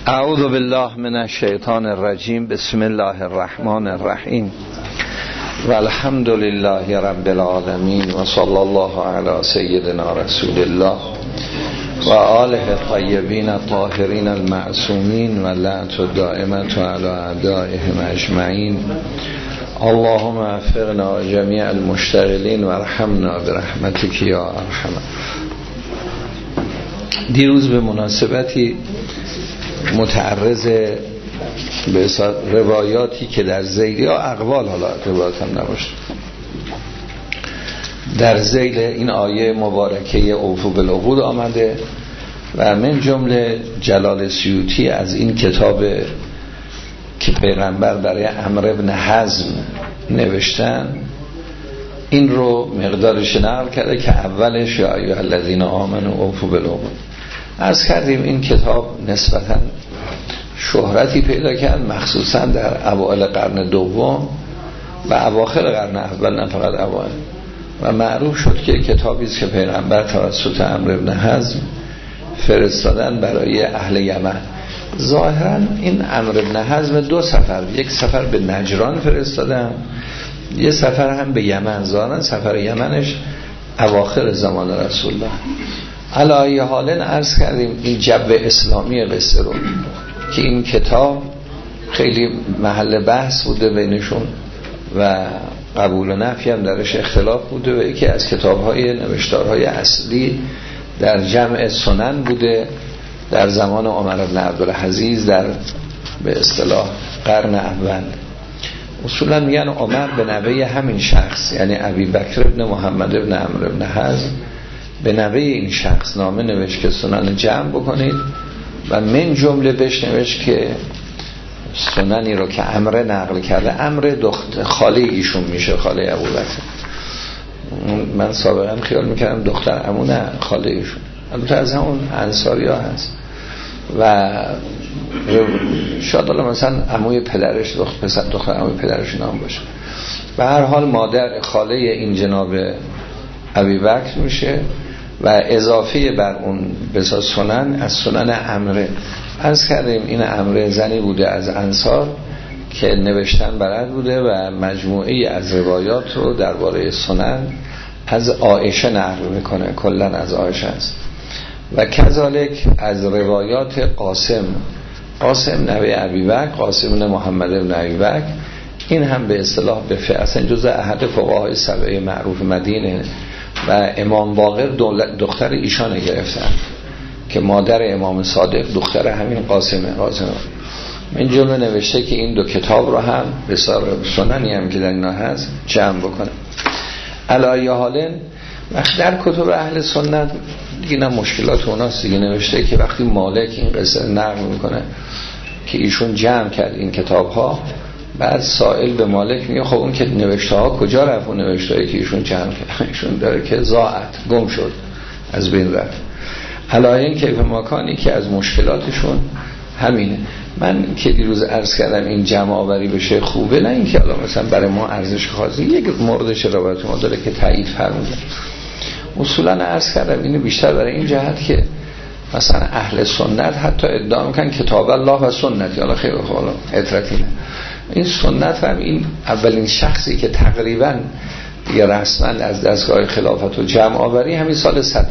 اعوذ بالله من الشیطان الرجیم. بسم الله الرحمن الرحیم و الحمد لله رب العالمین و صلی الله علی سیدنا رسول الله و آله الطیبین الطاهرین المعصومین و لعنت الدائمة علی اعدائهم اجمعین. اللهم وفقنا جمیع المشتغلین و ارحمنا برحمتک یا ارحم. دیروز به مناسبتی متعرض به روایاتی که در ذیل یا اقوال، حالا روایات هم نباشه، در ذیل این آیه مبارکه اوفوا بالعقود آمده و من جمله جلال سیوطی از این کتاب که پیغمبر برای عمرو بن حزم نوشتن این رو مقدارش نقل کرده که اولش یا ایها الذین آمنوا اوفوا بالعقود. عرض کردیم این کتاب نسبتاً شهرتی پیدا کرد مخصوصاً در اوائل قرن دوم و اواخر قرن اول، نه فقط اوائل، و معروف شد که کتابی است که پیغمبر توسط عمرو بن حزم فرستادن برای اهل یمن. ظاهراً این عمرو بن حزم دو سفر، یک سفر به نجران فرستادن، یک سفر هم به یمن. ظاهراً سفر یمنش اواخر زمان رسول الله. علایه حالن عرض کردیم این جو اسلامی قصه رو که این کتاب خیلی محل بحث بوده بینشون و قبول و نفی هم درش اختلاف بوده و یکی از کتاب‌های نوشتارهای اصلی در جمع سنن بوده در زمان عمر بن عبدالعزیز در به اصطلاح قرن اول. اصولا میگن عمر به نوه همین شخص، یعنی ابی بکر ابن محمد ابن عمرو ابن حزم، به نوه این شخص نامه نوشت که سنن جمع بکنید و من جمله بهش نوشت که سننی رو که عمرو نقل کرده، عمرو خاله ایشون میشه، خاله ابوبکر. من سابقا خیال میکردم دختر عمو، نه خاله ایشون، البته از همون انصاری ها هست و شاید الله مثلا عموی پدرش دختر عموی پدرش نام باشه. به هر حال مادر خاله این جناب ابی بکر میشه و اضافه بر اون بسا سنن از سنن عمرو. عرض کردیم این عمرو زنی بوده از انصار که نوشتن بلد بوده و مجموعی از روایات رو درباره سنن از عایشه نقل میکنه، کلا از عایشه است. و کذالک از روایات قاسم نوه ابی بکر، قاسم بن محمد بن ابی بکر، این هم به اصطلاح به اصلا جزء احد فقهای سبعه معروف مدینه و امام باقر دختر ایشان گرفتن که مادر امام صادق دختر همین قاسمه. من جمله نوشته که این دو کتاب رو هم به سننی هم که در اینا هست جمع بکنه. علایه حالن وقت در کتب اهل سنت دیگه نه مشکلات اوناست دیگه، نوشته که وقتی مالک این قصه نقل میکنه که ایشون جمع کرد این کتاب ها، بعد سائل به مالک میگه خب اون که نوشته ها کجا رفت؟ اون نوشته هایی که ایشون جمع کرد ایشون داره که ضاعت، گم شد، از بین رفت. علایه کیف مکانی که از مشکلاتشون همینه. من که دیروز عرض کردم این جمع آوری بشه خوبه، نه اینکه الان مثلا برای ما ارزش خاصی، یک موردش روایت ما داره که تایید فرموده. اصولا عرض کردم اینو بیشتر برای این جهت که مثلا اهل سنت حتی ادعا میکنن کتاب الله و سنت، حالا خیلی حالا اطرتینه این سنت هم این اولین شخصی که تقریبا دیگه رسما از دستگاه خلافت و جمع آوری همین سال 100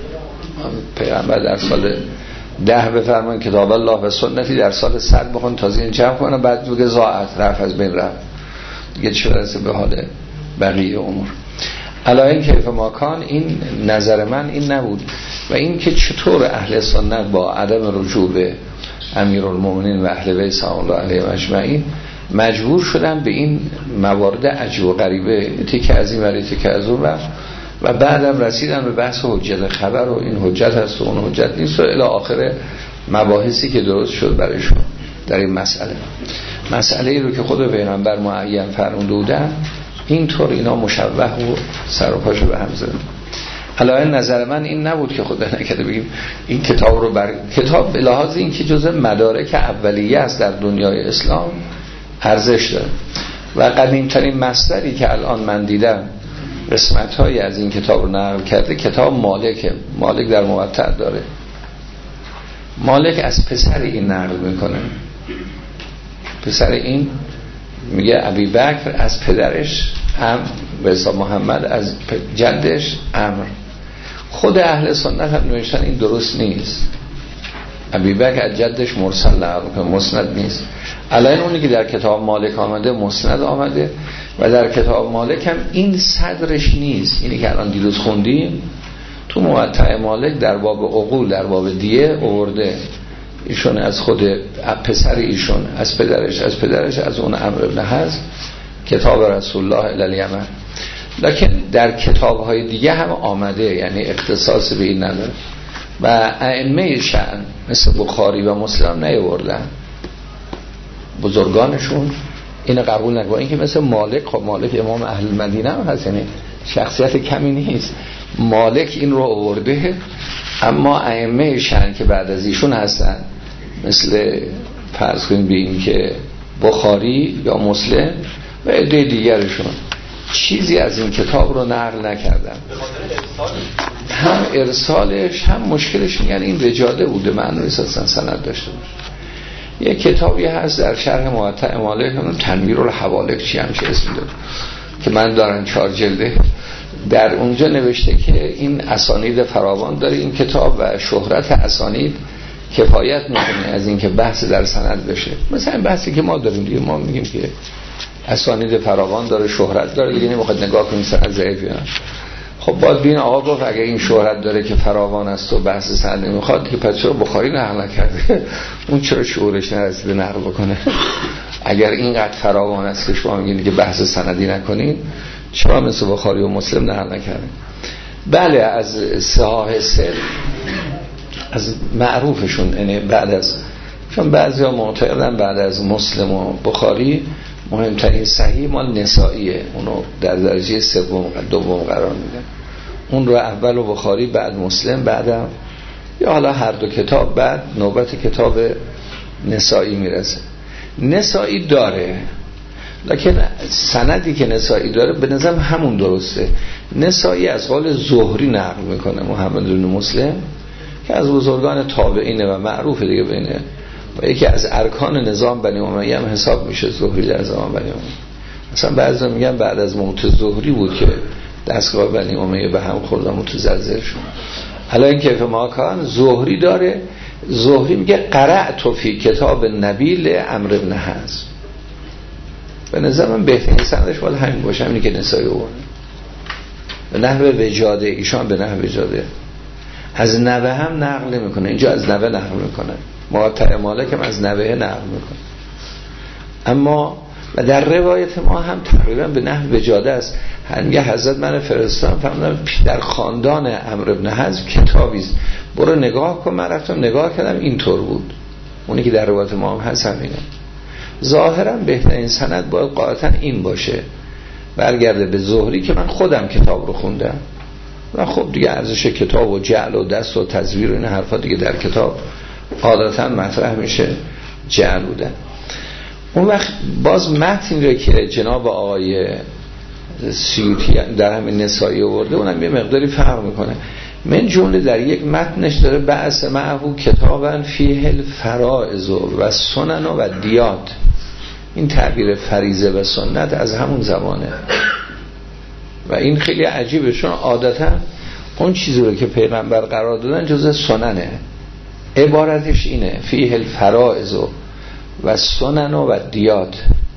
پیغمبر در سال 10 بفرمان کتاب الله و سنتی، در سال 100 بخون تازه این جمع کنن، بعد بگه ضاعت، رفت از بین رفت دیگه، چه برسه به حال بقیه امور. علایه کیف ماکان این نظر من این نبود و این که چطور اهل سنت با عدم رجوع به امیرالمومنین و اهل بیت سلام الله علیهم اجمعین مجبور شدن به این موارد عجیب و غریبه، تیکه از این ولی تیکه از اون و بعدم رسیدن به بحث حجت خبر و این حجت هست و اون حجت نیست و الی آخر مباحثی که درست شد برایشون در این مسئله رو که خود پیغمبر معین فرموده بودن، اینطور اینا مشوه و سر و پاشو به هم زدن. علاوه نظر من این نبود که خدا نکرده بگیم این کتاب رو کتاب به لحاظ این که جزء مدارک اولیه است در دنیای اسلام ارزش داره و قدیمترین مصدری که الان من دیدم قسمت‌هایی از این کتاب رو نقل کرده کتاب مالک در موطأ داره مالک از پسر این نقل میکنه. پسر این میگه ابی بکر از پدرش به حساب محمد، از جدش عمرو. خود اهل سنت هم نوشتن این درست نیست. ابی بکر از جدش مرسل نقل میکنه، مسند نیست. الان اونی که در کتاب مالک آمده مسند آمده و در کتاب مالک هم این صدرش نیست. اینی که الان دیروز خوندیم تو موطأ مالک در باب عقول، در باب دیه آورده. ایشون از خود پسر ایشون، از پدرش از اون عمرو بن حزم، کتاب رسول الله الی الیمن. لکن در کتاب‌های دیگه هم آمده، یعنی اختصاص به این نداره. و ائمه شأن مثل بخاری و مسلم نیاوردن، بزرگانشون اینو قبول نکردن. اینکه مثل مالک، خب مالک امام اهل مدینه هم هست، یعنی شخصیت کمی نیست. مالک این رو آورده، اما ائمه شأن که بعد از ایشون هستن مثل فرض کنیم به این که بخاری یا مسلم و عده دیگرشون چیزی از این کتاب رو نقل نکردن. هم ارسالش هم مشکلش میگن این وجاده بوده، معنی اصلا سند داشته باشه. یه کتابی هست در شرح موطأ مالک، تنویر الحوالک چی همچه اسمی داره که من دارن 4 جلده. در اونجا نوشته که این اسانید فراوان داره این کتاب و شهرت اسانید کفایت میکنه از این که بحث در سند بشه. مثلا بحثی که ما داریم دیگه، ما میگیم که اسانید فراوان داره، شهرت داره دیگه، نمیخواد نگاه کنیم سند ضعیفه. خب باید بین آقا گفت اگه این شهرت داره که فراوان است و بحث سند نمیخواد که پس چرا بخاری نقل نکرده؟ اون چرا شعورش نرسیده نقل بکنه؟ اگر اینقدر فراوان است که شما میگین که بحث سندی نکنین، چرا مثل بخاری و مسلم نقل نکرده؟ بله، از صحاح سر از معروفشون، یعنی بعد از، چون بعضیا معتقدن بعد از مسلم و بخاری مهمترین صحیح مال نسائیه، اونو در درجه دوم قرار میدن. اون رو اول و بخاری، بعد مسلم، بعدم یا حالا هر دو کتاب، بعد نوبت کتاب نسائی میرسه. نسائی داره، لکن سندی که نسائی داره به نظرم همون درسته. نسائی از قول زهری نقل میکنه، محمد بن مسلم که از بزرگان تابعینه و معروف دیگه بینه و یکی از ارکان نظام بنی امیه هم حساب میشه زهری در زمان بنی امیه. مثلا بعضی میگن بعد از موت زهری بود که دستگاه بنی امیه به هم خورد و متزلزل شد. حالا این کیف ماکان زهری داره. زهری میگه قرأت فی کتاب نبیل عمرو بن حزم. به نظر من بهترین سندش باید همین باشه، همینی که نسائی آورده. به نحو وجاده، ایشان به نحو وجاده. از نوه هم نقل میکنه، اینجا از نوه نقل میکنه، موطأ مالک هم از نوه نقل میکنه. اما و در روایت ما هم تقریبا به نحو وجاده است. میگه حضرت من فرستادم، فهمیدم در خاندان عمرو بن حزم کتابیست، برو نگاه کن. من رفتم نگاه کردم، اینطور بود. اونی که در روایت ما هم هست همینه. ظاهرا بهترین سند باید قاطعا این باشه، برگرده به زهری که من خودم کتاب رو خوندم و خب دیگه ارزش کتاب و جعل و دست و تزویر و این حرفا دیگه در کتاب عادتا مطرح میشه، جعل بودن. اون وقت باز متن رو که جناب آقای سیوطی در همین نسائی آورده اونم یه مقداری فرق میکنه. من جمله در یک متنش داره بعث معهو کتابا فیه الفرائض و سنن و دیات. این تعبیر فریضه و سنت از همون زمانه و این خیلی عجیبه، چون عادتا اون چیزی رو که پیغمبر قرار دادن جزء سننه. عبارتش اینه فیه الفرائض و سنن و دیات.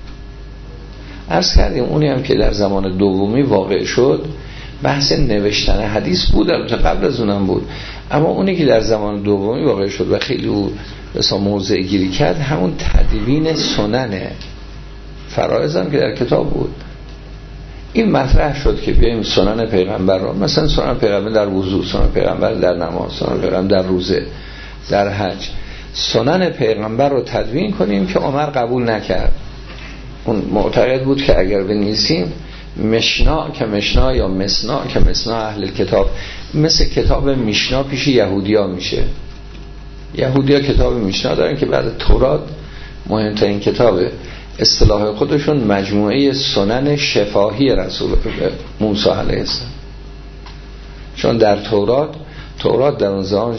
عرض کردیم اونی هم که در زمان دومی واقع شد بحث نوشتن حدیث بود، البته قبل از اونم بود، اما اونی که در زمان دومی واقع شد و خیلی او بسا موضع گیری کرد همون تدوین سننه. فرائض هم که در کتاب بود. این مطرح شد که بیاییم سنن پیغمبر رو، مثلا سنن پیغمبر در وضو، سنن پیغمبر در نماز، سنن پیغمبر در روزه، در حج، سنن پیغمبر رو تدوین کنیم که عمر قبول نکرد. اون معتقد بود که اگر بنویسیم مشنا که مشنا یا مسنا که مسنا اهل کتاب، مثل کتاب میشنا پیش یهودیا میشه. یهودیا کتاب میشنا دارن که بعد تورات مهمترین کتاب اصطلاح خودشون مجموعه سنن شفاهی رسول موسی علیه السلام. چون در تورات در اون زمان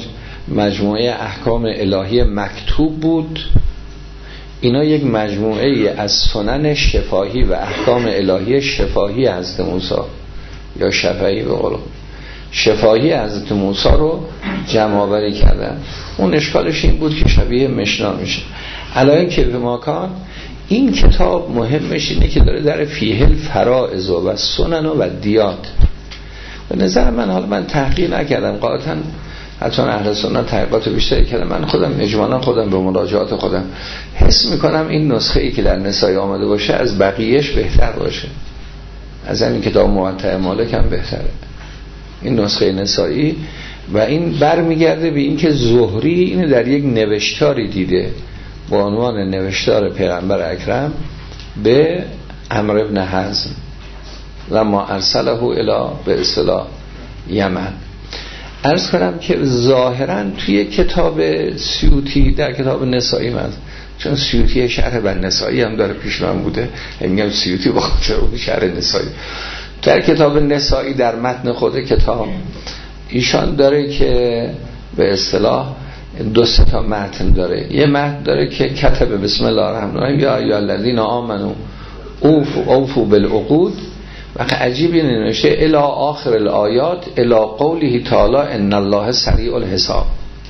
مجموعه احکام الهی مکتوب بود، اینا یک مجموعه از سنن شفاهی و احکام الهی شفاهی حضرت موسی یا شفاهی به قول شفاهی حضرت موسی رو جمع آوری کردن. اون اشکالش این بود که شبیه مشنا میشه. علایه که به ماکان این کتاب مهمش اینه که داره در فیه الفرائض و سنن و دیات. به نظر من، حالا من تحقیق نکردم قاطعا، حتی اهل سنت تحقیقات بیشتری کردم، من خودم اجمالا خودم به مراجعات خودم حس میکنم این نسخه ای که در نسائی آمده باشه از بقیهش بهتر باشه، از این کتاب موطأ مالک هم بهتره این نسخه نسائی. و این برمیگرده به این که زهری اینو در یک نوشتاری دیده با عنوان نوشتار پیغمبر اکرم به عمرو بن حزم لما ارسله الی به اصطلاح یمن. عرض کنم که ظاهرا توی کتاب سیوطی در کتاب نسائی من، چون سیوطی شرح بر نسائی هم داره پیش من بوده، میگم سیوطی با خاطر اون شرح نسائی، در کتاب نسائی در متن خود کتاب ایشان داره که به اصطلاح 2-3 تا متن داره. یه متن داره که کتب بسم الله الرحمن الرحیم یا ایها الذین آمنوا اوفوا بالعقود، و عجیب اینه نوشته الی آخر الآیات الی قوله تعالی ان الله سریع الحساب.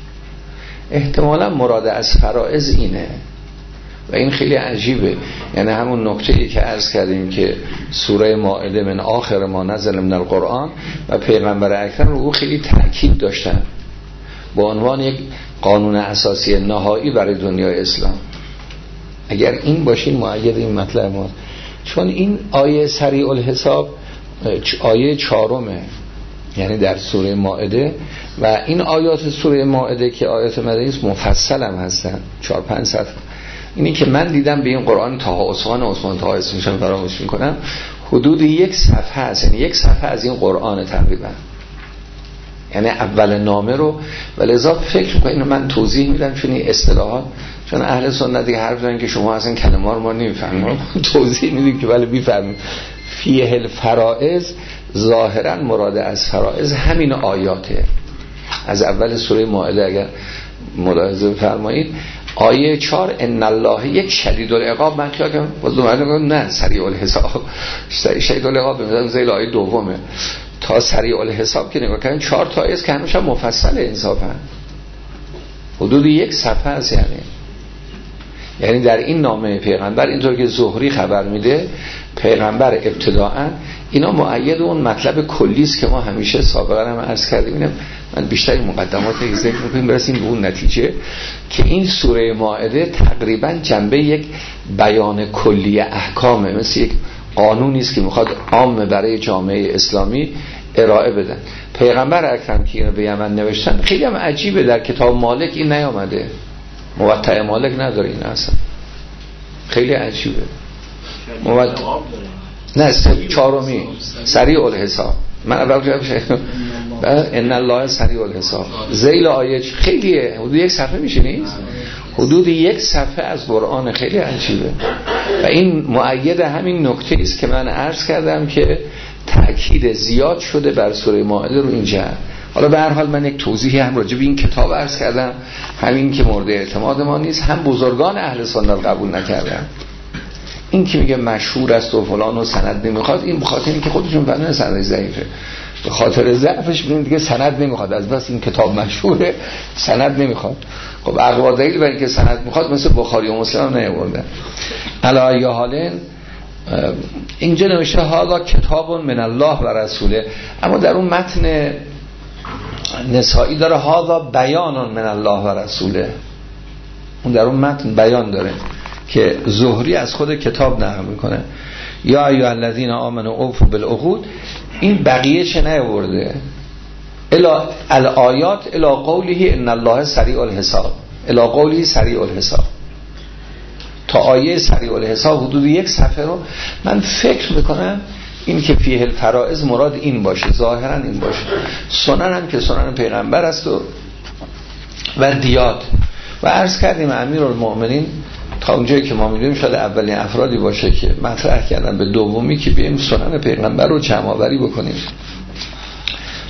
احتمالا مراد از فرائض اینه و این خیلی عجیبه. یعنی همون نکته‌ای که عرض کردیم که سوره مائده من آخر ما نزل من القرآن و پیغمبر اکرم رو خیلی تأکید داشتن با عنوان یک قانون اساسی نهایی برای دنیای اسلام. اگر این باشین مؤید این مطلب ما، چون این آیه سریع الحساب آیه 4 یعنی در سوره مائده و این آیات سوره مائده که آیات مدنی است مفصل هم هستن 4-5 صفحه. اینی که من دیدم به این قرآن طه عثمان طه اسمشون فراموش میکنم حدود 1 صفحه است، یعنی 1 صفحه از این قرآن تقریبا، یعنی اول نامه رو. ولذا فکر میکنم اینو من توضیح میدم چون این اصطلاحات، چون اهل سنت دیگه حرف دارن که شما اصلا کلمه رو ما نمیفهمیم، توضیح میدیم که ولی میفهمیم. فیه الفرائض ظاهرا مراد از فرائض همین آیاته از اول سوره مائده. اگر ملاحظه بفرمایید آیه 4 ان الله یک شدید العقاب، من خیال کنم باز دوباره نه سریع الحساب، شدید العقاب مثلا زیر آیه 2 تا سریع الحساب که نگاه کنید 4 تا است که هنوز هم مفصل انصافا حدود 1 صفحه است. یعنی در این نامه پیغمبر اینطور که زهری خبر میده پیغمبر ابتداءً اینا مؤید اون مطلب کلی است که ما همیشه سابقا هم عرض کردیم. من بیشتر این مقدمات رو ذکر می‌کنم برسیم به اون نتیجه که این سوره مائده تقریبا جنبه یک بیان کلی احکامه، مثل یک قانونی است که میخواد عام برای جامعه اسلامی ارائه بدن. پیغمبر اکرم که اینو به یمن نوشتن خیلی هم عجیبه، در کتاب مالک این نیامده، موطأ مالک نداره این اصلا، خیلی عجیبه. نه 4 سریع الحساب، من اول گفتم ان الله سریع الحساب ذیل آیه خیلیه، حدود 1 صفحه میشه نیست، حدود 1 صفحه از قرآن، خیلی عجیبه. و این مؤید همین نکته است که من عرض کردم که تأکید زیاد شده بر سوره مائده رو اینجا. حالا به هر حال من یک توضیحی هم راجع به این کتاب عرض کردم، همین که مورد اعتماد ما نیست، هم بزرگان اهل سنت قبول نکردن. این که میگه مشهور است و فلان و سند نمیخواد، این بخاطر اینکه خودشون فهمیدن سند ضعیفه، به خاطر ضعفش میگن دیگه سند نمیخواد، از بس این کتاب مشهوره سند نمیخواد. خب اقوا دلیل برای اینکه سند میخواد مثل بخاری و مسلم هم نیاوردن. علی حال اینجا نوشته هذا کتاب من الله و رسوله، اما در اون متن نسائی داره هذا بیان من الله و رسوله، اون در اون متن بیان داره که زهری از خود کتاب نقل میکنه یا ایها الذین آمنوا اوفوا بالعقود. این بقیه چه نیاورده الا الآیات الا قوله ان الله سریع الحساب، الا قوله سریع الحساب تا آیه سریع الحساب حدود 1 صفحه رو. من فکر میکنم این که فیه الفرائض مراد این باشه، ظاهرا این باشه. سنن هم که سنن پیغمبر است و دیات. و عرض کردیم امیرالمؤمنین تا اونجایی که ما می‌دونیم شاید اولین افرادی باشه که مطرح کردن به دومی که بیایم سنن پیغمبر رو جمع آوری بکنیم.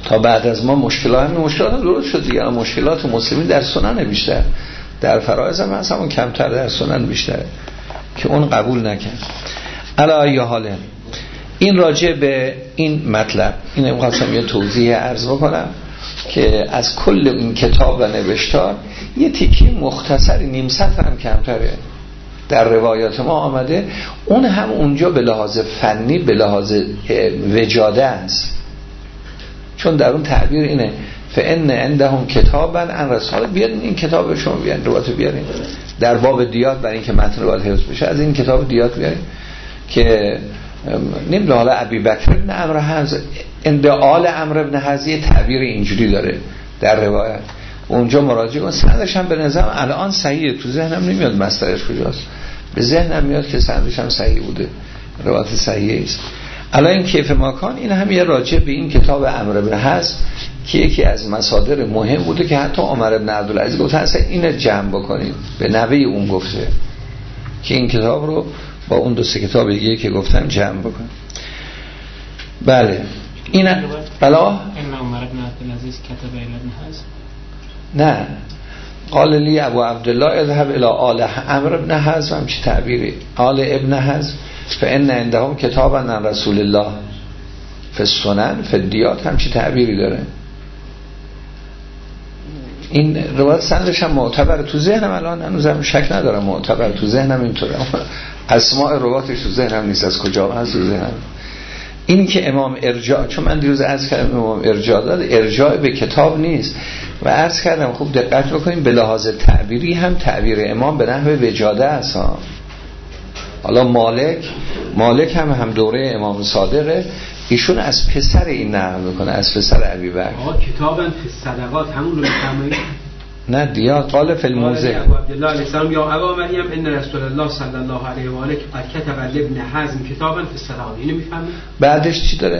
تا بعد از ما مشکلات درست شد دیگه. مشکلات مسلمین در سنن بیشتر، در فرائض هم هست، همون کمتر در سنن بیشتره که اون قبول نکرد. علی ای حال این راجع به این مطلب، این می‌خواستم یه توضیح عرض بکنم که از کل این کتاب و نوشتار یه تیکی مختصری نیم سطر هم کمتره در روایات ما آمده، اون هم اونجا به لحاظ فنی به لحاظ وجاده است، چون در اون تعبیر اینه فإن عندهم کتابا عن رسول، بیارین این کتاب شما بیارین روایت بیارین در باب دیات برای اینکه متن روایت حفظ بشه، از این کتاب دیات بیارین که نمیدونم حالا ابی بکر بن عمرو حز عند آل عمرو بن حز یه تعبیر اینجوری داره در روایت، اونجا مراجعه کن. سندش هم به نظرم الان صحیحه، تو ذهنم نمیاد مصدرش کجاست، به ذهنم میاد که سندش هم صحیح بوده، روایت صحیحه است. الان این کیف ماکان این هم یه راجع به این کتاب عمرو بن حز که یکی از مصادر مهم بوده که حتی عمر بن عبدالعزیز گفت اصلا اینو جمع بکنید، به نوی اون گفته که این کتاب رو با اون دو سه کتاب دیگه که گفتم جمع بکن. بله این بلا این عمر بن عبدالعزیز کتب الی ابن حزم، نه قال لی ابو عبدالله اذهب الى آل عمرو بن حزم، هم چی تعبیری آل ابن حزم فان عندهم کتابا عن رسول الله فی السنن فی الدیات، هم چی تعبیری داره. این روایت سندش هم معتبر، تو ذهنم الان هنوزم شک ندارم معتبر، تو ذهنم اینطوره، اسماء رواتش تو ذهنم نیست از کجا هست تو ذهنم. این که امام ارجاع، چون من دیروز عرض کردم امام ارجاع داد، ارجاع به کتاب نیست و عرض کردم خوب دقت بکنیم به لحاظ تعبیری هم تعبیر امام به نحو وجاده است ها. حالا مالک هم دوره امام صادقه، ایشون از پسر این نقل میکنه، از پسر ابی بکر. کتابن فی الصدقات همون رو میفهمید؟ نه دیات قال فی الموزه ابو عبدالله علیه السلام یا ابا مریم ان رسول الله صلی الله علیه و آله قد کتب ابن حزم کتابا فی الصدقات، اینو میفهمید؟ بعدش چی داره؟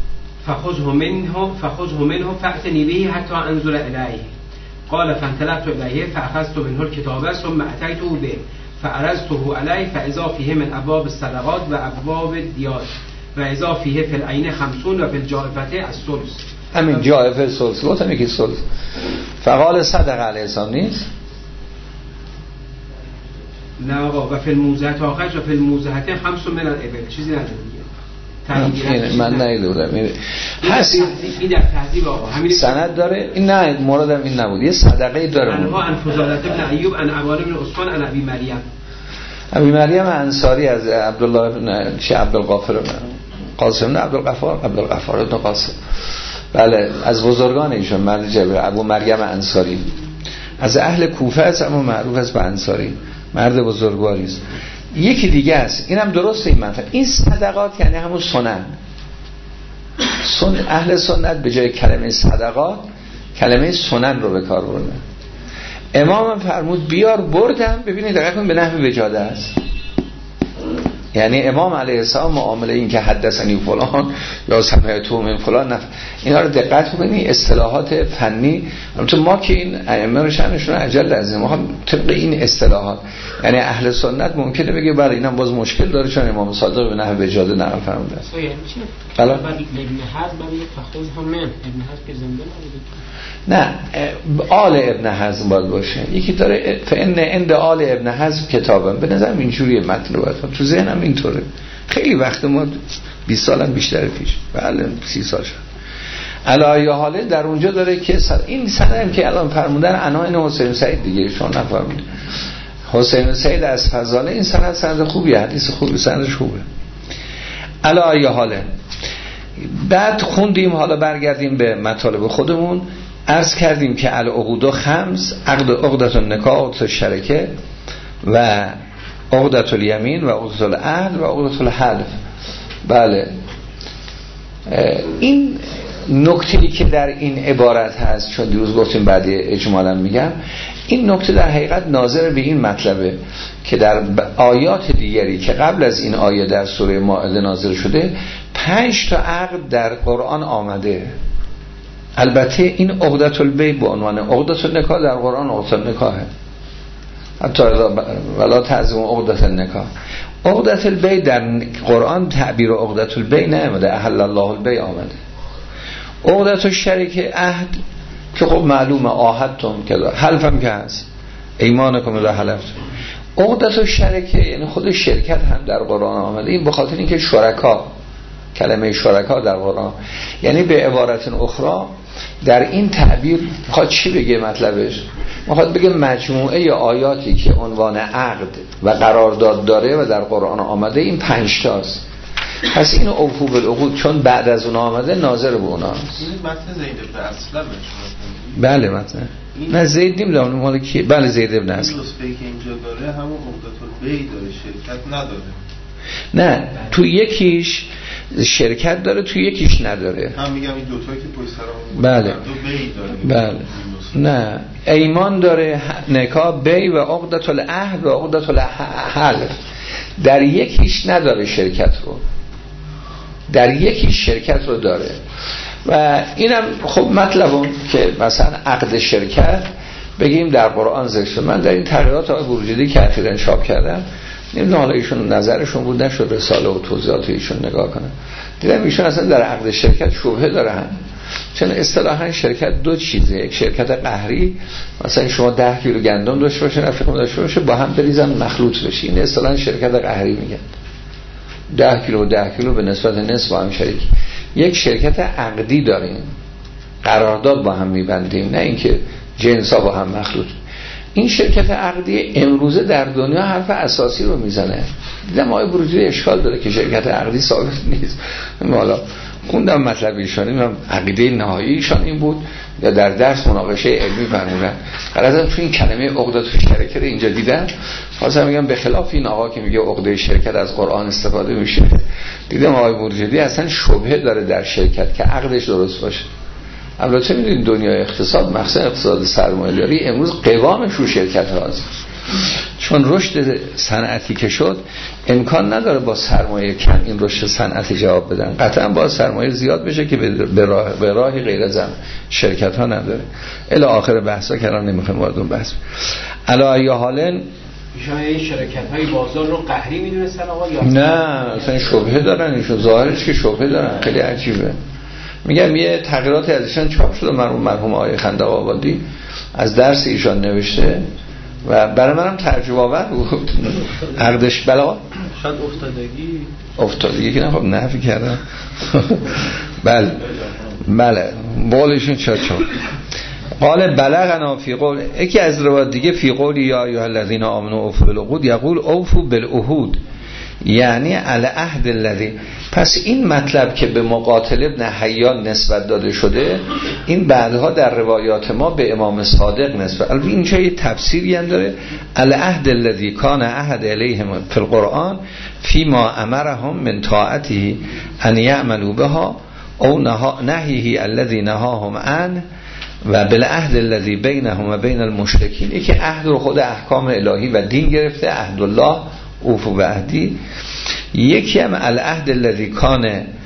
فخذه منه فأتنی به حتی انظر الیه قال فانطلقت الیه فاخذت منه الكتاب ثم اتیته به فعرضته علیه فاذا فیه من ابواب الصدقات و ابواب الدیات و اذا فیه فی العین 50 و فی الجائفه الثلث. همین جائفه الثلث گفتم یکی ثلث. فقال صدق علیه السلام نیست؟ نه آقا و فی الموزهات آخرش و فی الموزهات 5 من الابل چیزی نداره دیگه. من نیدودم هست این در تهذیب آقا همین سند داره این، نه مرادم این نبود، یه صدقه داره انها ان فضالت ابن ایوب ان عبان بن عثمان ان ابی مریم. ابی مریم انصاری از عبدالله بن عبدالغفار قاسم، نه عبدالغفار ابن قاسم، بله از بزرگان ایشون مرد جبر، ابو مریم انصاری از اهل کوفه است اما معروف است به انصاری، مرد بزرگواری است. یکی دیگه است اینم درسته این منطقه، این صدقات یعنی همون سنن. اهل سنت به جای کلمه صدقات کلمه سنن رو به کار بردن. امام فرمود بیار بردم، ببینید دقیق کنید به نحو وجاده است. یعنی امام علیه السلام معامله این که حدثنی فلان یا سمعت من فلان اینا رو دقت کنید، اصطلاحات فنی البته ما که این ائمه رو شأنشون اجل از ما طبق این اصطلاحات، یعنی اهل سنت ممکنه بگه بله اینم باز مشکل داره چون امام صادق به نحو وجاده نقل فرموده است. حالا ابن حزم باید فخذ هم من ابن حزم که زنده نبوده، نه آل ابن حزم باید باشه. یکی داره فإن عند آل ابن حزم کتابم، به نظرم اینجوریه متن رو باید تو ذهنم اینطوره. خیلی وقت ما 20 سالم بیشتر پیش، بله 30 سال شد. علی حاله در اونجا داره که این سندم که الان فرمودن عناوین حسین سعید دیگه شما نفهمید. حسین سعید از فضاله این سند خوبیه، حدیث خوبی، سندش خوبه. علی حاله بعد خوندیم، حالا برگردیم به مطالب خودمون. عرض کردیم که العقود 5 عقدة النکاح، عقدة الشرکه و عقدة الیمین و عقدة العهد و عقدة الحلف. بله این نکته‌ای که در این عبارت هست، چون دیروز گفتیم بعد اجمالا میگم، این نکته در حقیقت ناظر به این مطلبه که در آیات دیگری که قبل از این آیه در سوره مائده نازل شده 5 تا عقد در قرآن آمده. البته این عقدة البیع به عنوان عقدة النکاح در قرآن عقدة النکاحه، حتی ولا تعظیم عقدة النکاح. عقدة البیع در قرآن تعبیر عقدة البیع نیامده، احل الله البیع آمده. عقدت الشریک عهد که خب معلومه عاهدتم که حلفم که هست ایمانکم اذا حلفتم. عقدت الشریک یعنی خود شرکت هم در قرآن آمده. این به خاطر اینکه شرکا، کلمه شرکا در قرآن، یعنی به عبارت اخرى در این تعبیر میخواد چی بگه؟ مطلبش میخواد بگه مجموعه یا آیاتی که عنوان عقد و قرارداد داره و در قرآن آمده این 5 تاست. پس این اوفو بالعقود چون بعد از اون آمده ناظر به اوناست. این متن زید ابن اسلمه. بله متن نه زید نمیدونم مال کی. بله زید ابن اسلم. این نسخه‌ای که اینجا داره همون عقدة البیع داره، شرکت نداره. نه تو یکیش شرکت داره تو یکیش نداره. هم میگم این دوتایی که پشت سر هم بله دو بیع داره. بله نه ایمان داره، نکاح، بیع و عقدة العهد و عقدة الحلف. در یکیش نداره شرکت رو، در یکیش شرکت رو داره. و اینم خب مطلبون که مثلا عقد شرکت بگیم در قرآن ذکر شده. من در این تغییرات آقای بروجردی که اخیراً چاپ کردم نمیدونم حالا ایشون نظرشون بود نشد رساله و توضیحات ایشون نگاه کنم، دیدم ایشون اصلا در عقد شرکت شبهه دارن. چون اصطلاحاً شرکت دو چیزه، یک شرکت قهری، مثلا شما 10 کیلو گندم داشته باشین رفیقم داشته باشه با هم بریزن مخلوط بشه، این اصطلاحاً شرکت قهری میگن. 10 کیلو به نسبت نصف با هم شریک. یک شرکت عقدی داریم، قرارداد با هم میبندیم، نه اینکه جنسا با هم مخلوط. این شرکت عقدی امروزه در دنیا حرف اساسی رو میزنه. دیدم آقای بروجردی اشکال داره که شرکت عقدی ثابت نیست. حالا خوندم مطلب ایشان، اینم عقیده نهایی ایشان این بود یا در درس مناقشه علمی فرمودن. غلطا تو این کلمه عقدة الشریک رو اینجا دیدم، خواستم میگم به خلاف این آقا که میگه عقده شرکت از قرآن استفاده میشه، دیدم آقای بروجردی اصلا شبهه داره در شرکت که عقدش درست باشه. البته میدونید دنیای اقتصاد، مخصوصا اقتصاد سرمایه‌داری، امروز قوامش رو شرکت هاست. چون رشد صنعتی که شد امکان نداره با سرمایه کم این رشد صنعتی جواب بدن، قطعا با سرمایه زیاد بشه که به راهی غیر از شرکت ها نداره. الی آخر بحثا که الان نمیخوایم وارد اون بحث. علی ای حالن ایشان این شرکت های بازار رو قهری میدونستن آقا یا نه اصلا شبهه دارن؟ ایشون ظاهرش که شبهه دارن، خیلی عجیبه. میگم یه تغییراتی ازشان چاپ شده، مرحوم آقای خندق آبادی از درس ایشان نوشته و برای منم ترجمه آور بود. عقدش بلا شاید افتادگی که نه خب نفی کردم. بله بولشون چا قال بلغنا فی قول، یکی از روایت دیگه فی قول یا ایها الذین آمنوا اوفوا بالعقود یقول اوفوا بالعهود یعنی العهد الذی. پس این مطلب که به مقاتل ابن حیان نسبت داده شده این بعدها در روایات ما به امام صادق نسبت. البته اینجا یه تفسیری هم داره، العهد الذی کان عهد علیهم فی القرآن فیما امرهم من طاعته ان یعملوا بها او نهیه الذی نهاهم عنه و بالعهد الذی بینهم و بین المشرکین. یکی عهد رو خود احکام الهی و دین گرفته، عهد الله اوفوا بعهدی. یکی هم العهد الذی کان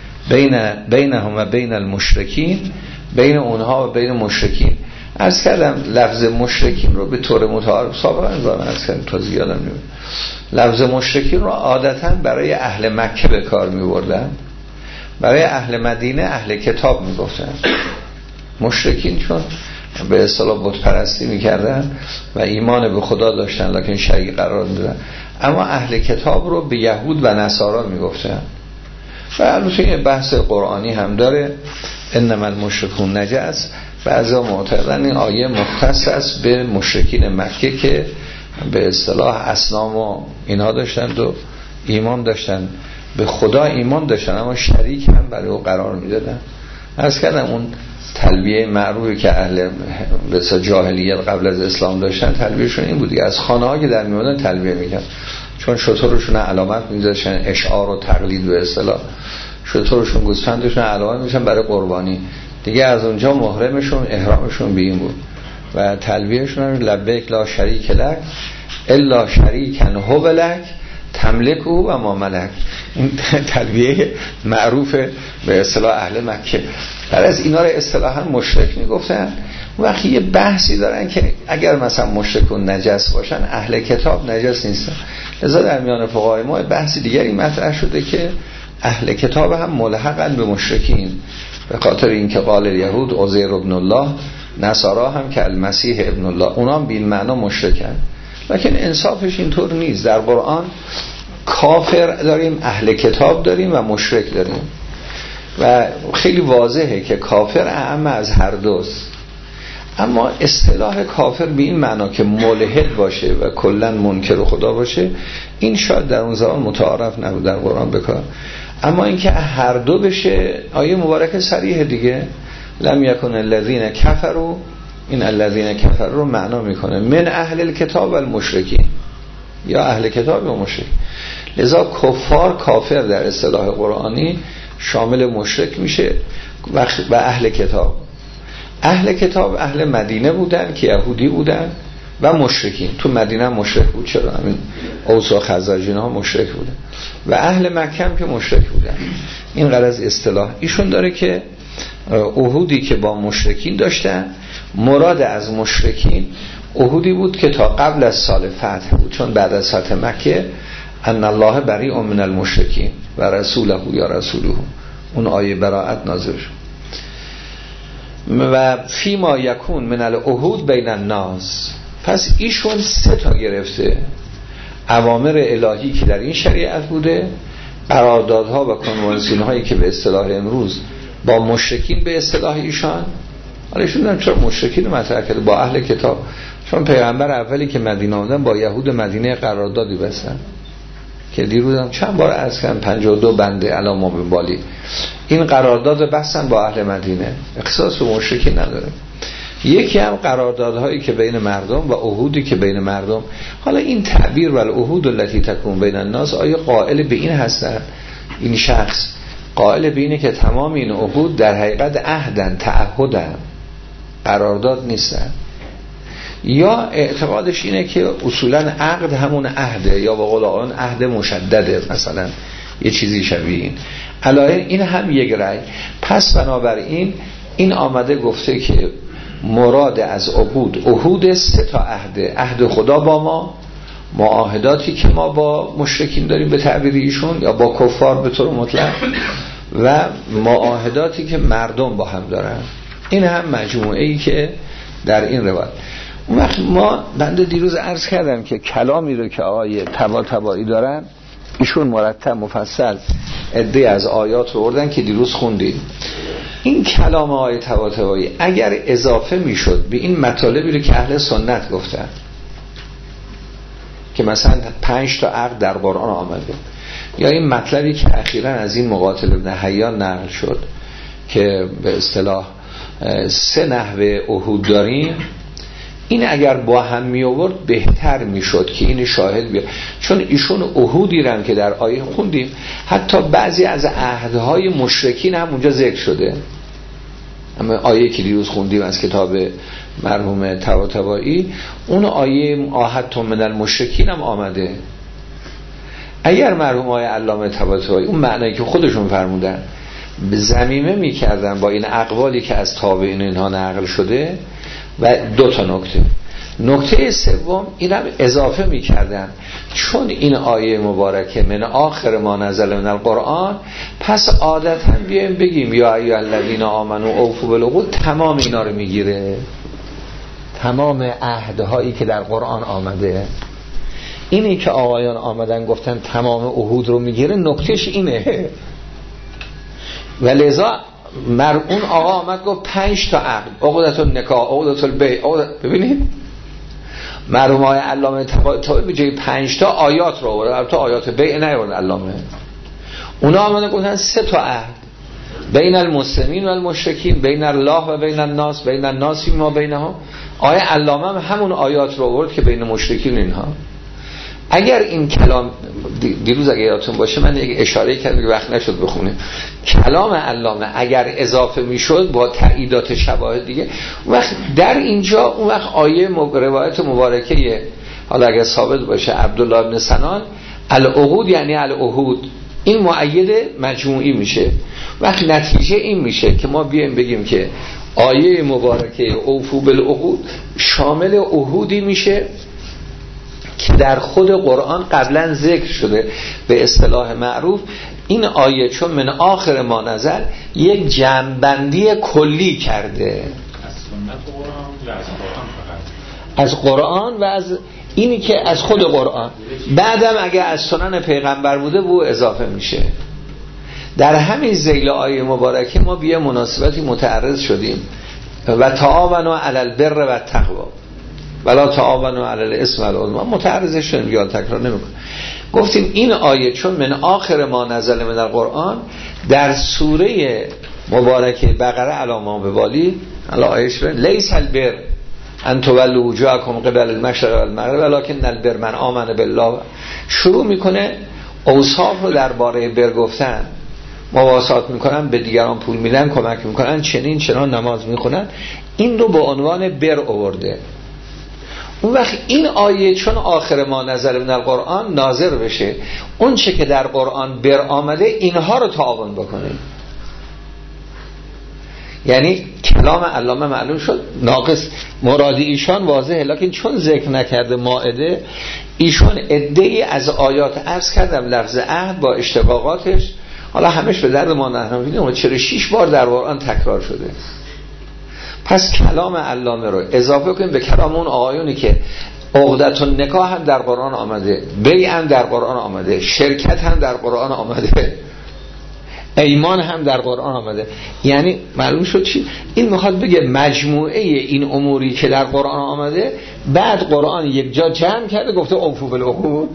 بینهم و بین المشرکین، بین اونها و بین مشرکین. عرض کردم لفظ مشرکین رو به طور متعارف سابقا عرض کردم تا زیادم نمید، لفظ مشرکین رو عادتا برای اهل مکه به کار می بردن، برای اهل مدینه اهل کتاب می گفتن مشرکین، چون به اصطلاح بت پرستی میکردن و ایمان به خدا داشتن لکن شریک قرار میدادن. اما اهل کتاب رو به یهود و نصارا میگفتن. و البته این بحث قرآنی هم داره، انما المشرکون نجس. بعضا معتقدن این آیه مختص است به مشرکین مکه که به اصطلاح اصنام و اینها داشتن و ایمان داشتن، به خدا ایمان داشتن اما شریک هم برای او قرار میدادن. عرض کردم اون تلبیه معروفی که اهل بسیار جاهلیت قبل از اسلام داشتن تلبیهشون این بودی، از خانه ها که در میمدن تلبیه میکرد، چون شطورشون علامت میذاشتن، اشعار و تقلید به اصطلاح، شطورشون گوسفندشون علامت میشن برای قربانی دیگه. از اونجا محرمشون احرامشون به این بود و تلبیهشون لبیک لا شریک لک الا شریکن هو لک تملک او و ما ملک. این تلبیه معروف به اصطلاح اهل مکه. بعد از اینا رو اصطلاحا مشرک میگفتن. وقتی یه بحثی دارن که اگر مثلا مشرکون نجس باشن اهل کتاب نجس نیستن، لذا در میان فقهای ما بحثی دیگری مطرح شده که اهل کتاب هم ملحقن به مشرکین به خاطر اینکه قال الیهود عزیر ابن الله، نصارا هم که المسیح ابن الله، اونام بین معنا مشرکن. لیکن انصافش اینطور نیست. در قرآن کافر داریم، اهل کتاب داریم و مشرک داریم و خیلی واضحه که کافر اعم از هر دوست. اما اصطلاح کافر به این معنا که ملحد باشه و کلا منکر خدا باشه، این شاید در اون زمان متعارف نبود در قرآن بکار. اما اینکه هر دو بشه، آیه مبارکه صریح دیگه، لم یکن الذین کفروا، این الذین کفروا رو معنا میکنه من اهل الکتاب و المشرکین، یا اهل کتاب و مشرک. لذا کفار، کافر در اصطلاح قرآنی شامل مشرک میشه و اهل کتاب. اهل کتاب اهل مدینه بودن که یهودی بودن و مشرکین. تو مدینه مشرک بود، چرا؟ همین اوس و خزرج ها مشرک بودن و اهل مکه هم که مشرک بودن. این غرض اصطلاح ایشون داره که عهودی که با مشرکین داشتن، مراد از مشرکین عهودی بود که تا قبل از سال فتح بود، چون بعد از فتح مکه ان الله بریء من المشرکین و رسوله یا رسوله، اون آیه براءت نازل شد. و فی ما یکون من العهود بین الناس، پس ایشون سه تا گرفته اوامر الهی که در این شریعت بوده، قراردادها و کنوانسیون هایی که به اصطلاح امروز با مشرکین به اصطلاح ایشان، حالا ایشون هم چرا مشرکین مطرح کرده با اهل کتاب، چون پیغمبر اولی که مدینه آمدن با یهود مدینه قراردادی بستن که دیروزم چند بار عرض کردم 52 بنده علاوه بر بالی، این قرارداد بستن با اهل مدینه، اختصاص به مشرکین نداره. یکی هم قراردادهایی که بین مردم و عهودی که بین مردم. حالا این تعبیر و العهود التي تكون بین الناس، آیا قائل به این هستن؟ این شخص قائل به اینه که تمام این عهود در حقیقت عهدن، تعهدن، قرارداد نیستن، یا اعتقادش اینه که اصولا عقد همون عهده، یا به قول آن عهد مشدده، مثلا یه چیزی شبیه این. علاوه این هم یک رأی. پس بنابراین این آمده گفته که مراد از عهود سه تا عهده، عهد خدا با ما، معاهداتی که ما با مشرکین داریم به تعبیر ایشون یا با کفار به طور مطلق، و معاهداتی که مردم با هم دارن. این هم مجموعه‌ای که در این روایت. اون وقت ما بنده دیروز عرض کردم که کلامی رو که آقای طباطبایی دارن، ایشون مرتب مفصل عده از آیات رو آوردن که دیروز خوندیم. این کلام آقای طباطبایی اگر اضافه میشد به این مطالبی رو که اهل سنت گفتن، که مثلا 5 تا عقد در قرآن آمده، یا این مطلبی که اخیراً از این مقاتل ابن حیان نقل شد که به اصطلاح 3 نحوه عهود داریم، این اگر با هم می آورد بهتر می شد که این شاهد بیاد، چون ایشون عهودی رن که در آیه خوندیم، حتی بعضی از عهدهای مشرکین هم اونجا ذکر شده. اما آیه که دیروز خوندیم از کتاب مرحوم طباطبایی، اون آیه عاهدتم من المشرکین هم آمده. اگر مرحوم آیه علامه طباطبایی اون معنی که خودشون فرمودن به ضمیمه می کردن با این اقوالی که از تابعین اینها نقل شده، و 2 تا نکته سوم اینم اضافه می‌کردن، چون این آیه مبارکه من آخر ما نزل من القرآن، پس عادتاً بیایم بگیم یا ایها الذین آمنوا اوفوا بالعقود، تمام اینا رو میگیره، تمام عهدهایی که در قرآن آمده. اینی که آقایان آمدن گفتن تمام عهود رو میگیره، نکتهش اینه. و لذا اون آقا آمد گفت 5 تا عقد، عقدۃ النکاح، عقدۃ البیع، ببینید مرحوم آقای علامه طباطبایی به جای 5 تا آیات رو آورد، البته آیات بیع نیاورد علامه. اونا آمدن گفتن 3 تا عهد بین المسلمین و المشرکین، بین الله و بین الناس، بین الناس ما بینهم. آیه علامه هم همون آیات رو آورد که بین مشرکین اینها. اگر این کلام دیروز اگه یادتون باشه من یک اشاره کردم که وقت نشد بخونیم، کلام علامه اگر اضافه میشد با تاییدات شواهد دیگه، وقت در اینجا اون وقت آیه روایت مبارکه حالا اگر ثابت باشه عبدالله ابن سنان العقود یعنی العهود، این مؤید مجموعی میشه. وقت نتیجه این میشه که ما بیایم بگیم که آیه مبارکه اوفوا بالعقود شامل عهودی میشه که در خود قرآن قبلا ذکر شده به اصطلاح معروف این آیه چون من آخر ما نزل یک جمع‌بندی کلی کرده از قرآن و از اینی که از خود قرآن، بعدم اگه از سنن پیغمبر بوده و اضافه میشه. در همین ذیل آیه مبارکه ما بیا مناسبتی متعرض شدیم و تعاونوا علی البر و التقوی ولا تعاونوا علی الاثم والعدوان، متعرض شدیم، یا تکرار نمیکنم. گفتیم این آیه چون من آخر ما نزل من القرآن در سوره مبارکه بقره علامه بوالی الله آیش لیس البر ان تولوا وجوهکم قبل المشرق والمغرب ولکن البر من آمن بالله، شروع میکنه اوصاف رو درباره بر گفتن، مواسات میکنن، به دیگران پول میدن، کمک میکنن، چنین چنان نماز میخونن، این رو به عنوان بر آورده. اون وقت این آیه چون آخر ما نزل من القرآن ناظر بشه اون چه که در قرآن بر آمده اینها رو تعاون بکنه. یعنی کلام علامه معلوم شد ناقص، مرادی ایشان واضحه، لکن چون ذکر نکرده مائده، ایشان عده‌ای از آیات عرض کردم لفظ عهد با اشتقاقاتش، حالا همش به درد ما نمی‌خوره، چرا 6 بار در قرآن تکرار شده. پس کلام علامه رو اضافه کنیم به کلام اون آقایونی که عقدة النکاح هم در قرآن آمده، بیع هم در قرآن آمده، شرکت هم در قرآن آمده، ایمان هم در قرآن آمده. یعنی معلوم شد چی؟ این میخواد بگه مجموعه این اموری که در قرآن آمده بعد قرآن یک جا جمع کرده گفته اوفوا بالعقود،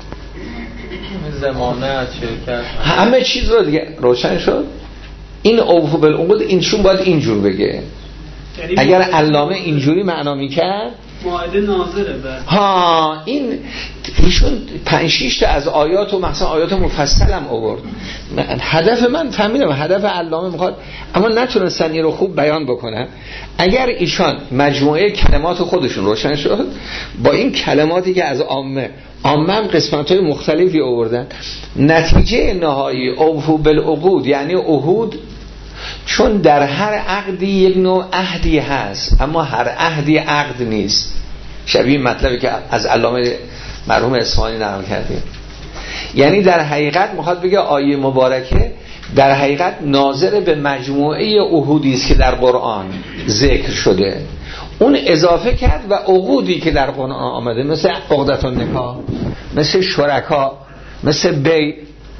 ضمانت، شرکت، همه چیز رو دیگه روشن شد. این اوفوا بالعقود اینشون باید اینجور بگه. اگر علامه اینجوری معنا میکرد مائده ناظره ها، این ایشون 5-6 تا از آیات و مثلا آیات مفصل هم آورد. هدف من فهمیدم هدف علامه میخواد، اما نتونستن این رو خوب بیان بکنن. اگر ایشان مجموعه کلمات خودشون روشن شد با این کلماتی که از عامه هم قسمت‌های مختلفی آوردن، نتیجه نهایی اوفوا بالعقود یعنی عهود، چون در هر عقدی یک نوع عهدی هست اما هر عهدی عقد نیست. شبیه مطلبی که از علامه مرحوم اصفهانی نقل کردیم. یعنی در حقیقت میخواد بگه آیه مبارکه در حقیقت ناظر به مجموعه عهودی است که در قرآن ذکر شده، اون اضافه کرد و عقودی که در قرآن آمده مثل عقدة النکاح، مثل شرکا، مثل بیع،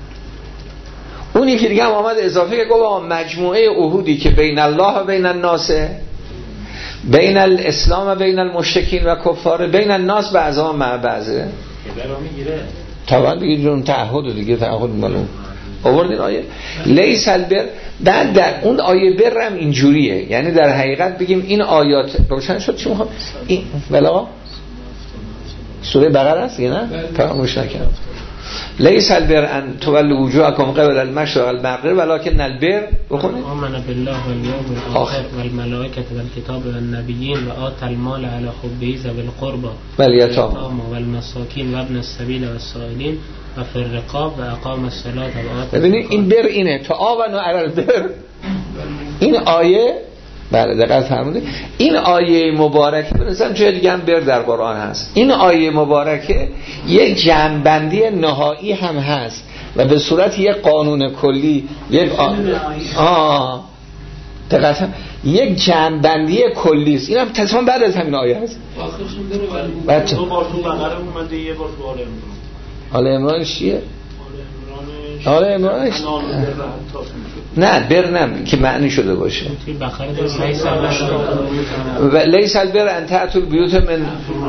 اون یکی دیگه هم آمد اضافه که گفت مجموعه عهودی که بین الله و بین الناس، بین الاسلام و بین المشرکین و کفار، بین الناس بعضهم مع بعضه، طبعا دیگه جون تعهد دیگه، تعهد معلوم آوردین آیه لیس البر. بعد در اون آیه بر هم اینجوریه، یعنی در حقیقت بگیم این آیات روشن شد. چی میخوام این بلا سوره بقره است یا نه؟ فراموش نکردم. لیس البر ان تولوا وجوهکم قبل المشرق والمغرب ولکن البر بخونید آمن بالله والیوم الاخر والملائکه والکتاب والنبیین و آت المال علی حبه ذوی القربى والیتامی والمساکین وابن السبیل والسائلین و فی الرقاب و اقام الصلاة و آت. ببینید این بر اینه، تعاونوا علی البر. این آیه بله دقیق فرمودید، این آیه مبارکه مثلا جای دیگه هم بر در قرآن هست. این آیه مبارکه یک جمع‌بندی نهایی هم هست و به صورت یک قانون کلی، یک دقیقاً یک جمع‌بندی کلی است. اینم تصمیم بعد از همین آیه هست. بچه دو بار تو بقره اومده، یه بار تو آل عمران چیه؟ آل عمرانش نه برنم که معنی شده باشه. و لیس البر ان تأتوا البیوت من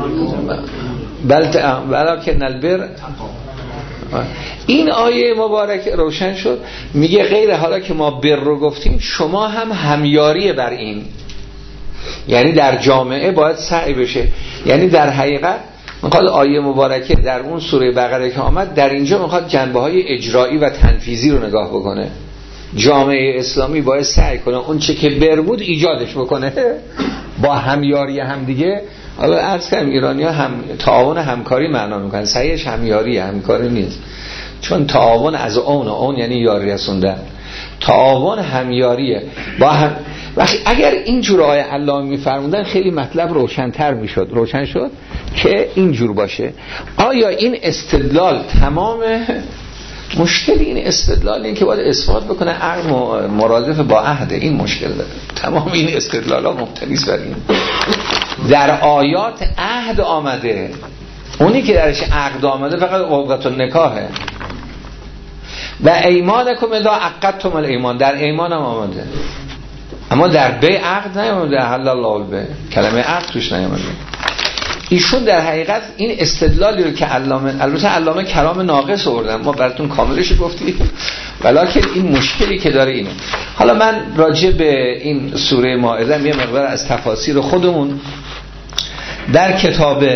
ولکن البر. این آیه مبارک روشن شد، میگه غیر حالا که ما بر رو گفتیم شما هم همیاری بر این، یعنی در جامعه باید سعی بشه. یعنی در حقیقت میخواد آیه مبارکه در اون سوره بقره که آمد در اینجا میخواد جنبه‌های اجرایی و تنفیذی رو نگاه بکنه. جامعه اسلامی باید سعی کنه اون چه که بر بود ایجادش بکنه با همیاری هم دیگه. حالا عرض کنم ایرانی‌ها هم تعاون همکاری معنا میکنن، صحیحش همیاری همکاری نیست، چون تعاون از اون یعنی یاری رسوندن، تعاون همیاریه با هم. وقتی اگر اینجور آیه علامه میفرمودن خیلی مطلب روشن‌تر میشد، روشن شد که اینجور باشه. آیا این استدلال تمامه مشکل این استدلال این که باید اثبات بکنه عقل مرادف با عهد، این مشکل داره. تمام این استدلال ها مبتنی است بر این. در آیات عهد آمده، اونی که درش عقد آمده فقط عقدة النکاحه. و ایمانکم اذا عقدتم الایمان، در ایمان هم آمده، اما در بیع عقد نیامده. حلال الله البیع، کلمه عقد توش نیامده. ایشون در حقیقت این استدلالی رو که علامه کلام ناقص آوردن، ما براتون کاملش گفتیم، ولکن این مشکلی که داره اینه. حالا من راجع به این سوره مائده یه مقدار از تفاسیر خودمون در کتاب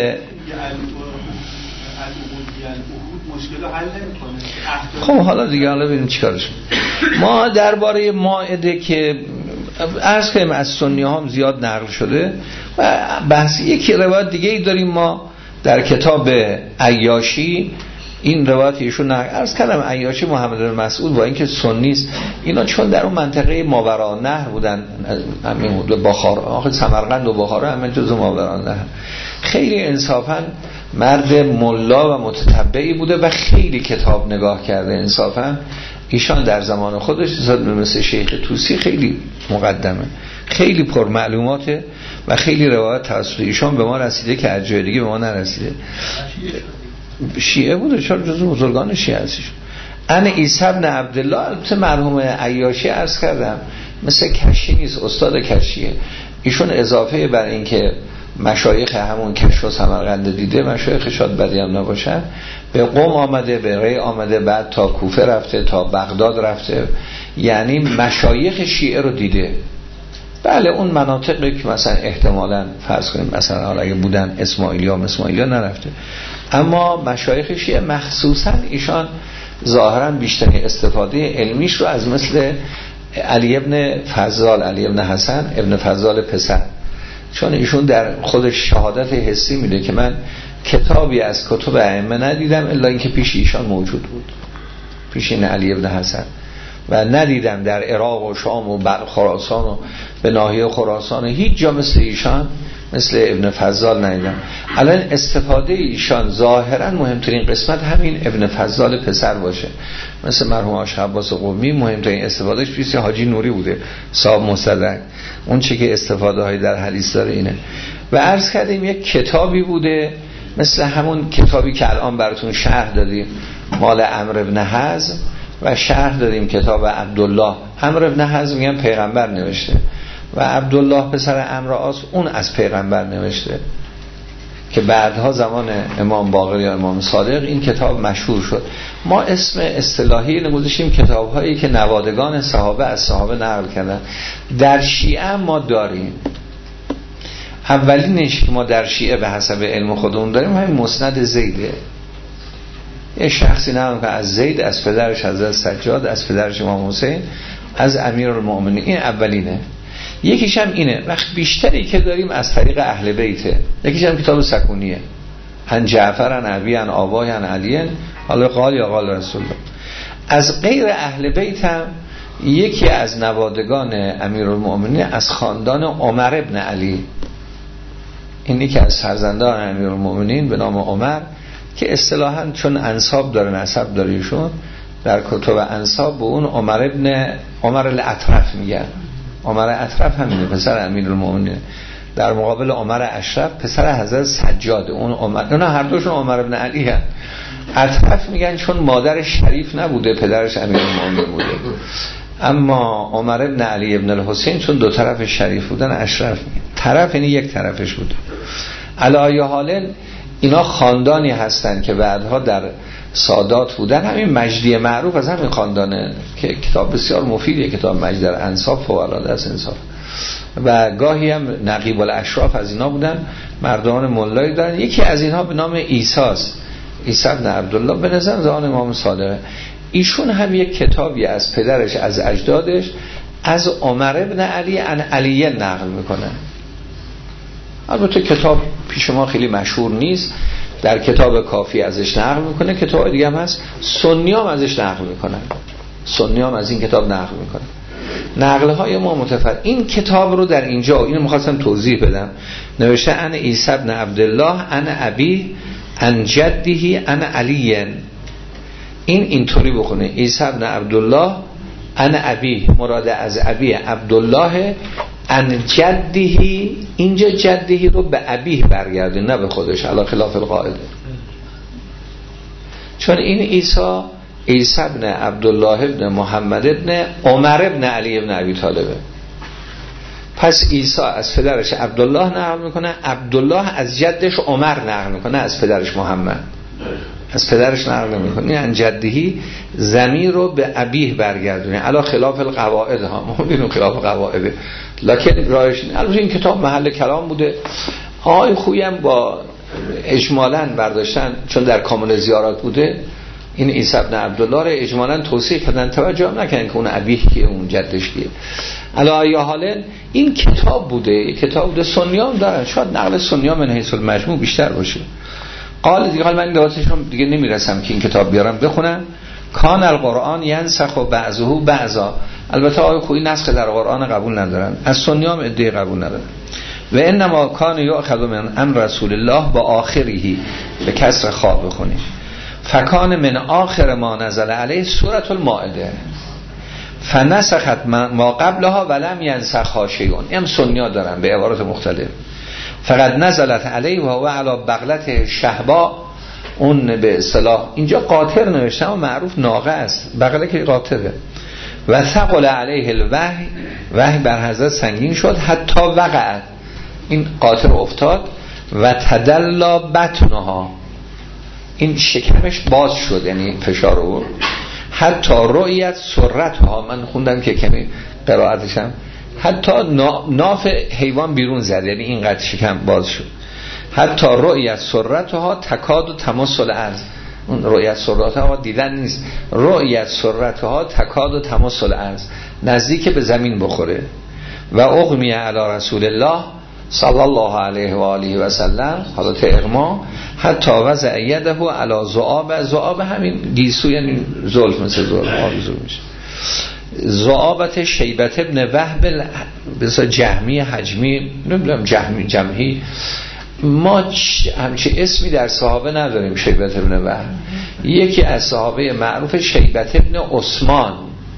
خب حالا دیگه حالا ببینیم چیکارش. ما درباره مائده که عرض کنیم از سنی هم زیاد نقل شده و بحث یکی روایت دیگه ای داریم ما در کتاب عیاشی، این روایت ایشون عرض کردم عیاشی محمد بن مسعود با اینکه سنی است، اینا چون در اون منطقه ماوراء نهر بودن، همین بخارا، آخه سمرقند و بخارا همه جزو ماوراء نهر، خیلی انصافا مرد ملا و متتبعی بوده و خیلی کتاب نگاه کرده. انصافا ایشان در زمان خودش مثل شیخ طوسی خیلی مقدمه، خیلی پر معلوماته و خیلی روایت توسط ایشان به ما رسیده که از جای دیگه به ما نرسیده. شیعه بوده، چرا جزو بزرگان شیعه هستیش. انا عیسی بن عبدالله، البته مرحوم عیاشی عرض کردم مثل کشی نیست، استاد کشیه. ایشون اضافه بر این که مشایخ همون کشف و سمرقند دیده، مشایخ شاد بدی هم نباشن، به قم آمده، به ری آمده، بعد تا کوفه رفته، تا بغداد رفته، یعنی مشایخ شیعه رو دیده. بله اون مناطقی که مثلا احتمالاً فرض کنیم مثلا حالا اگه بودن اسماعیلیا نرفته، اما مشایخ شیعه مخصوصا ایشان ظاهرا بیشترین استفاده علمیش رو از مثل علی ابن فضال، علی ابن حسن ابن فضال پسر، چون ایشون در خودش شهادت حسی میده که من کتابی از کتب ائمه ندیدم الا اینکه پیش ایشان موجود بود، پیش این علی ابن حسن، و ندیدم در عراق و شام و خراسان و به ناحیه خراسان هیچ جا مثل ایشان، مثل ابن فضال ندیدم. الان استفاده ایشان ظاهرا مهمترین قسمت همین ابن فضال پسر باشه، مثل مرحوم آش عباس قمی مهمترین استفادهش پیش حاجی نوری بوده صاحب مستدرک، اون چه که استفاده های در حدیث داره اینه. و عرض کردیم یک کتابی بوده مثل همون کتابی که الان براتون شرح دادیم مال عمرو بن حزم، و شرح دادیم کتاب عبدالله. عمرو بن حزم میگن پیغمبر نوشته و عبدالله پسر عمرو عاص اون از پیغمبر نوشته، که بعدها زمان امام باقر یا امام صادق این کتاب مشهور شد. ما اسم اصطلاحی نگذاشتیم کتاب‌هایی که نوادگان صحابه از صحابه نقل کردن. در شیعه ما داریم، اولینش که ما در شیعه به حسب علم خودمون داریم همین مسند زیده، یه شخصی نقل که از زید، از پدرش حضرت سجاد، از پدرش امام حسین، از امیرالمؤمنین، این اولینه. یکیش هم اینه، وقت بیشتری که داریم از طریق اهل بیته. یکیش هم کتاب سکونیه، ان جعفر ان ابی ان آبای ان علی، حالا قال یا قال رسول الله. از غیر اهل بیت هم یکی از نوادگان امیرالمؤمنین از خاندان عمر ابن علی، اینی که از فرزندان امیرالمؤمنین به نام عمر، که اصطلاحاً چون انساب داره نسب داره ایشون، در کتب انساب به اون عمر الاطرف میگن. عمر اطرف همینه، پسر امیرالمؤمنین، در مقابل عمر اشرف پسر حضرت سجاد. اون عمر، نه هر دوشون عمر ابن علی هست. اطرف میگن چون مادر شریف نبوده، پدرش امیرالمؤمنین بوده، اما عمر ابن علی ابن الحسین چون دو طرف شریف بودن اشرف میگن. طرف یعنی یک طرفش بوده. علی حال اینا خاندانی هستن که بعدها در سادات بودن. همین مجدی معروف از همین خاندانه که کتاب بسیار مفیدیه، کتاب مجد در انصاف، فوق‌العاده است انصاف. و گاهی هم نقیب الاشراف از اینا بودن، مردمان ملایی دارن. یکی از اینها به نام عیساست، عیسی بن عبدالله، به نظر زمان امام صادق. ایشون هم یک کتابی از پدرش، از اجدادش، از عمر ابن علی ان علیه نقل میکنه. البته کتاب پیش ما خیلی مشهور نیست، در کتاب کافی ازش نقل میکنه، کتاب دیگه هم هست سنی هم ازش نقل میکنن، سنی هم از این کتاب نقل میکنن. نقل های ما متفرد. این کتاب رو در اینجا، اینو میخواستم توضیح بدم، نوشته ان عیسی بن عبدالله ان ابی ان جده ان علی. اینطوری بخونه عیسی ابن عبدالله ان ابی، مراد از ابی عبدالله، ان جدهی، اینجا جدهی رو به ابیه برگرده نه به خودش، علی خلاف القاعده. چون این عیسی ابن عبدالله ابن محمد ابن عمر ابن علی ابن ابی طالبه. پس عیسی از پدرش عبدالله نقل میکنه، عبدالله از جدش عمر نقل میکنه، از پدرش محمد، از پدرش نقل نمیکنه. این جدهی ضمیر رو به ابیه برگردونه علی خلاف القواعد ها، ما میدونیم خلاف قواعده، لکن راهش البته این کتاب محل کلام بوده. آقای خویی هم با اجمالاً برداشتن، چون در کامل زیارات بوده، این عیسی ابن عبدالله رو اجمالاً توصیح کردن، توجه نکردن که اون ابیه کیه اون جدش کیه. علی ای حال این کتاب بوده، کتاب بوده، سنیام دارن، شاید نقل سنیام من حیث المجموع بیشتر باشه. قال دیگه، من لواتشون دیگه نمیرسم که این کتاب بیارم بخونم. کان القرآن ینسخ و بعضه بعضا، البته آقای خویی نسخ در قرآن قبول ندارن، از سنیام ادعای قبول ندارن. و انما کان یؤخذ من رسول الله با آخره، به کسر خواه بخونیم. فکان من آخر ما نزل علیه سورة المائده فنسخت ما قبلها ولم ینسخها شیء. این سنیا دارن به عبارات مختلف. فقط نزلت علیه و هو علی بغلت شهبا، اون به اصطلاح اینجا قاطر نوشتم و معروف ناقه است، بغله که قاطره. و ثقل علیه الوحی، وحی بر حضرت سنگین شد، حتی وقعت، این قاطر افتاد. و تدلا بطنها، این شکمش باز شد، یعنی فشار رو. حتی رؤیت سرتها، من خوندم که کمی قرائتشم، حتی ناف حیوان بیرون زد، یعنی اینقدر شکم باز شد. حتی رؤیت سرتها تکاد و تماس الارض، اون رؤیت سرتها دیدن نیست، رؤیت سرتها تکاد و تماس الارض، نزدیک به زمین بخوره. و اغمی علی رسول الله صلی الله علیه و آله و سلم، حالت اغما، حتی وضع یده علی ذؤاب، ذؤاب همین گیسو، یعنی زلف، مثل زلف آویزو میشه. ذؤابت شیبت ابن وهب، بسا جهمی حجمی، نمیدونم جمعی، ما همچه اسمی در صحابه نداریم. شیبت ابن وهب یکی از صحابه معروف شیبت ابن عثمان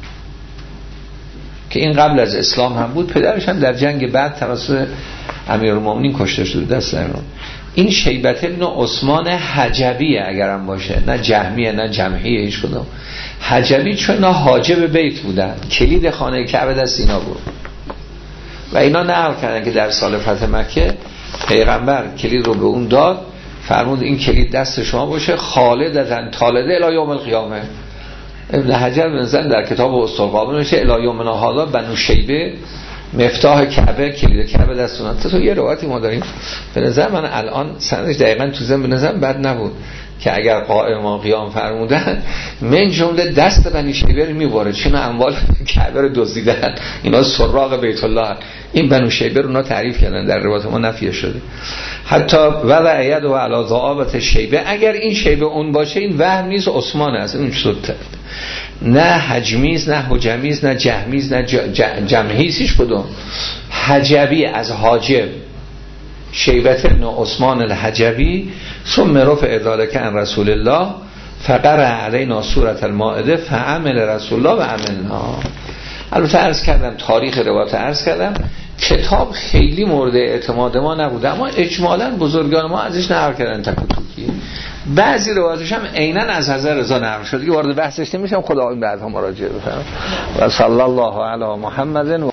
که این قبل از اسلام هم بود، پدرش هم در جنگ بعد توسط امیرالمومنین کشته شد دست امام. این شیبت ابن عثمان حجبیه اگرم باشه، نه جهمیه نه جمعیه، هیچ کدوم. حجبی چون اینا حاجب بیت بودن، کلید خانه کعبه دست اینا بود و اینا نقل کردن که در سال فتح مکه پیغمبر کلید رو به اون داد، فرمود این کلید دست شما باشه، خالدتن طالده الی یوم القیامه. ابن حجر بنزن در کتاب اسطورقابل میشه الی یومنا هذا بنو شیبه مفتاح کعبه، کلید کعبه دست اونها. تو یه روایتی ما داریم به نظر من الان سندش دقیقاً تو ذهن به نظر بد نبود که اگر قائم ما قیام فرمودن، من جمله دست بنی شیبه رو میباره، چون اموال کعبه رو دزدیدن، اینا سراغ بیت الله. این بنو شیبه رو اونا تعریف کردن، در روایت ما نفی شده. حتی وضع ید و علی ذؤابت شیبه، اگر این شیبه اون باشه این وهم نیست، عثمان است، این شد نه حجمیز نه حجمیز نه جهمیز نه جمعیز، هیچ کدوم. حجبی از حاجب، شیبت ابن عثمان الحجبی، ثم رفع ذلک عن رسول الله فقرأ علینا سورة المائده فعمل رسول الله و عملنا. البته عرض کردم تاریخ روایت، عرض کردم کتاب خیلی مورد اعتماد ما نبوده، اما اجمالاً بزرگان ما ازش نقل کردن تکتوکی. بعضی روایتش هم عیناً از حضرت رضا نقل شده که وارد بحثش نمیشم، خدا این بعدها مراجعه بفرمایید. و صلی الله علی محمد.